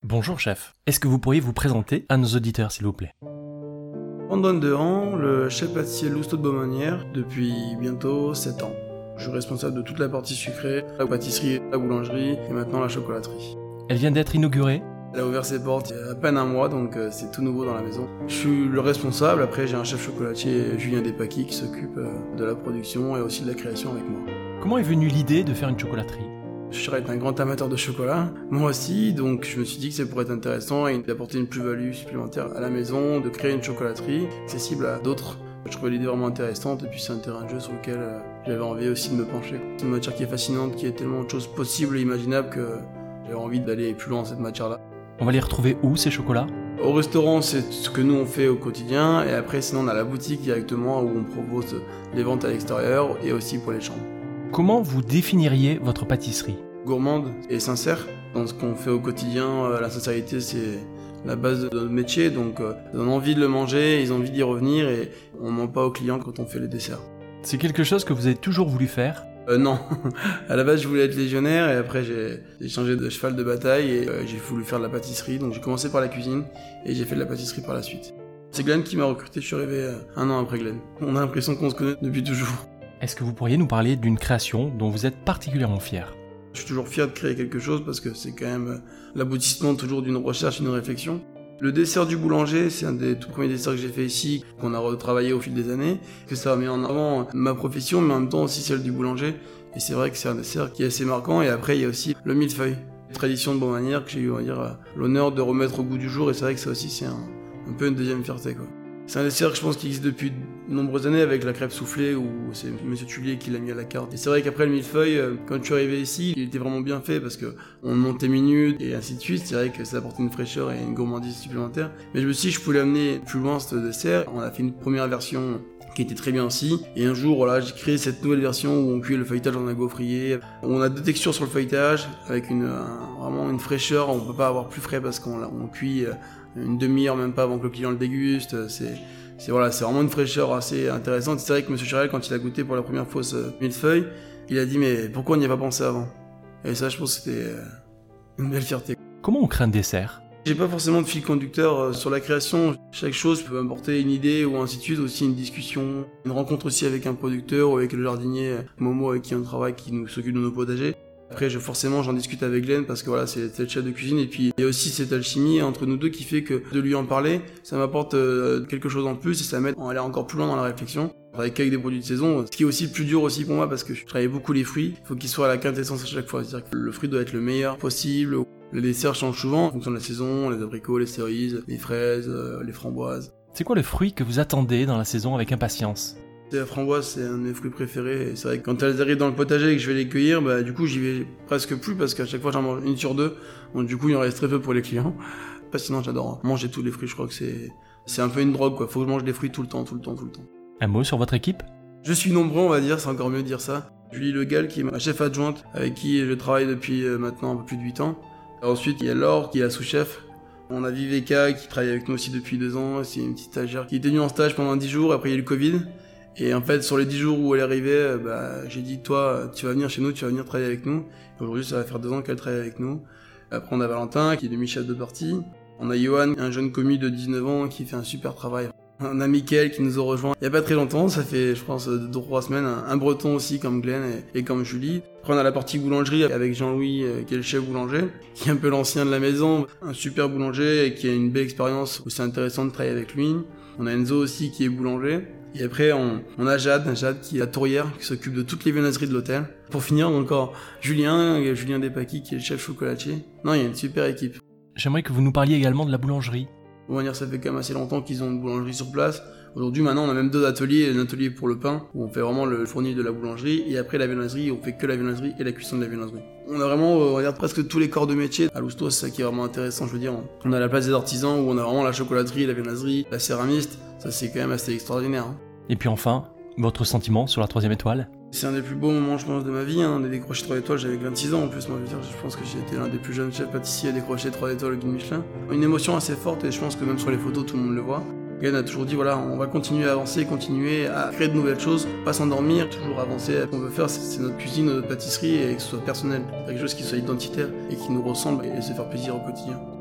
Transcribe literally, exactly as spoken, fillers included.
Bonjour chef, est-ce que vous pourriez vous présenter à nos auditeurs s'il vous plaît? Antoine Dehan, le chef pâtissier Lousteau de Beaumanière depuis bientôt sept ans. Je suis responsable de toute la partie sucrée, la pâtisserie, la boulangerie et maintenant la chocolaterie. Elle vient d'être inaugurée. Elle a ouvert ses portes il y a à peine un mois, donc c'est tout nouveau dans la maison. Je suis le responsable, après j'ai un chef chocolatier, Julien Despaquis, qui s'occupe de la production et aussi de la création avec moi. Comment est venue l'idée de faire une chocolaterie? Je suis un grand amateur de chocolat, moi aussi, donc je me suis dit que ça pourrait être intéressant et d'apporter une plus-value supplémentaire à la maison, de créer une chocolaterie accessible à d'autres. Je trouvais l'idée vraiment intéressante et puis c'est un terrain de jeu sur lequel euh, j'avais envie aussi de me pencher. C'est une matière qui est fascinante, qui a tellement de choses possibles et imaginables que j'avais envie d'aller plus loin dans cette matière-là. On va les retrouver où ces chocolats? Au restaurant, c'est ce que nous on fait au quotidien et après sinon on a la boutique directement où on propose les ventes à l'extérieur et aussi pour les chambres. Comment vous définiriez votre pâtisserie? Gourmande et sincère. Dans ce qu'on fait au quotidien, la sincérité c'est la base de notre métier, donc ils ont envie de le manger, ils ont envie d'y revenir et on ment pas aux clients quand on fait les desserts. C'est quelque chose que vous avez toujours voulu faire? Euh, non. À la base je voulais être légionnaire et après j'ai, j'ai changé de cheval de bataille et euh, j'ai voulu faire de la pâtisserie, donc j'ai commencé par la cuisine et j'ai fait de la pâtisserie par la suite. C'est Glenn qui m'a recruté, je suis arrivé euh, un an après Glenn. On a l'impression qu'on se connaît depuis toujours. Est-ce que vous pourriez nous parler d'une création dont vous êtes particulièrement fier? Je suis toujours fier de créer quelque chose parce que c'est quand même l'aboutissement toujours d'une recherche, d'une réflexion. Le dessert du boulanger, c'est un des tout premiers desserts que j'ai fait ici, qu'on a retravaillé au fil des années, que ça a mis en avant ma profession, mais en même temps aussi celle du boulanger. Et c'est vrai que c'est un dessert qui est assez marquant. Et après, il y a aussi le millefeuille, tradition de Beaumanière que j'ai eu, on va dire, l'honneur de remettre au goût du jour. Et c'est vrai que ça aussi, c'est un, un peu une deuxième fierté, quoi. C'est un dessert que je pense qui existe depuis de nombreuses années avec la crêpe soufflée où c'est Monsieur Tullier qui l'a mis à la carte. Et c'est vrai qu'après le millefeuille, quand je suis arrivé ici, il était vraiment bien fait parce que on montait minutes et ainsi de suite. C'est vrai que ça apportait une fraîcheur et une gourmandise supplémentaire. Mais je me suis dit que je pouvais amener plus loin ce dessert. On a fait une première version qui était très bien aussi. Et un jour, voilà, j'ai créé cette nouvelle version où on cuit le feuilletage dans un gaufrier. On a deux textures sur le feuilletage avec une, un, vraiment une fraîcheur. On peut pas avoir plus frais parce qu'on on cuit une demi-heure même pas avant que le client le déguste. C'est, c'est voilà, c'est vraiment une fraîcheur assez intéressante. C'est vrai que Monsieur Charel, quand il a goûté pour la première fois ce millefeuille, il a dit mais pourquoi on n'y a pas pensé avant? Et ça, je pense que c'était une belle fierté. Comment on crée un dessert? J'ai pas forcément de fil conducteur sur la création. Chaque chose peut apporter une idée ou ainsi de suite, aussi une discussion, une rencontre aussi avec un producteur ou avec le jardinier Momo avec qui on travaille, qui nous s'occupe de nos potagers. Après, je, forcément, j'en discute avec Glenn parce que voilà, c'est le chef de cuisine et puis il y a aussi cette alchimie entre nous deux qui fait que de lui en parler, ça m'apporte euh, quelque chose en plus et ça m'aide à aller encore plus loin dans la réflexion. Je travaille qu'avec des produits de saison, ce qui est aussi le plus dur aussi pour moi parce que je travaille beaucoup les fruits. Il faut qu'ils soient à la quintessence à chaque fois, c'est-à-dire que le fruit doit être le meilleur possible. Le dessert change souvent en fonction de la saison, les abricots, les cerises, les fraises, euh, les framboises. C'est quoi le fruit que vous attendez dans la saison avec impatience? La framboise, c'est un de mes fruits préférés. Et c'est vrai que quand elles arrivent dans le potager et que je vais les cueillir, bah du coup j'y vais presque plus parce qu'à chaque fois j'en mange une sur deux. Donc du coup il en reste très peu pour les clients. Pas sinon j'adore manger tous les fruits. Je crois que c'est c'est un peu une drogue quoi. Faut que je mange des fruits tout le temps, tout le temps, tout le temps. Un mot sur votre équipe? Je suis nombreux on va dire, c'est encore mieux de dire ça. Julie Le Gall qui est ma chef adjointe avec qui je travaille depuis maintenant un peu plus de huit ans. Ensuite il y a Laure qui est la sous-chef. On a Viveka qui travaille avec nous aussi depuis deux ans. C'est une petite stagiaire qui était venue en stage pendant dix jours. Après il y a eu le Covid. Et en fait, sur les dix jours où elle est arrivée, bah, j'ai dit, toi, tu vas venir chez nous, tu vas venir travailler avec nous. Et aujourd'hui, ça va faire deux ans qu'elle travaille avec nous. Après, on a Valentin, qui est demi-chef de partie. On a Johan, un jeune commis de dix-neuf ans, qui fait un super travail. On a Mickaël, qui nous a rejoint il y a pas très longtemps, ça fait, je pense, deux, trois semaines. Un breton aussi, comme Glenn et, et comme Julie. Après, on a la partie boulangerie avec Jean-Louis, qui est le chef boulanger, qui est un peu l'ancien de la maison. Un super boulanger et qui a une belle expérience où c'est intéressant de travailler avec lui. On a Enzo aussi, qui est boulanger. Et après, on, on a Jade, Jade qui est la tourière, qui s'occupe de toutes les viennoiseries de l'hôtel. Pour finir, encore Julien, Julien Despaquis qui est le chef chocolatier. Non, il y a une super équipe. J'aimerais que vous nous parliez également de la boulangerie. On va dire, ça fait quand même assez longtemps qu'ils ont une boulangerie sur place. Aujourd'hui, maintenant, on a même deux ateliers. Un atelier pour le pain, où on fait vraiment le fournil de la boulangerie. Et après, la viennoiserie, on fait que la viennoiserie et la cuisson de la viennoiserie. On a vraiment, on regarde presque tous les corps de métier. À Lousteau, c'est ça qui est vraiment intéressant, je veux dire. On a la place des artisans, où on a vraiment la chocolaterie, la viennoiserie, la céramiste. Ça, c'est quand même assez extraordinaire. Hein. Et puis enfin, votre sentiment sur la troisième étoile? C'est un des plus beaux moments, je pense, de ma vie. Hein. On a décroché trois étoiles, j'avais vingt-six ans en plus. Moi, je, veux dire, je pense que j'ai été l'un des plus jeunes chefs pâtissiers à décrocher trois étoiles au guide Michelin. Une émotion assez forte et je pense que même sur les photos, tout le monde le voit. Glenn a toujours dit, voilà, on va continuer à avancer, continuer à créer de nouvelles choses, pas s'endormir, toujours avancer. Ce qu'on veut faire, c'est notre cuisine, notre pâtisserie et que ce soit personnel. Quelque chose qui soit identitaire et qui nous ressemble et se faire plaisir au quotidien.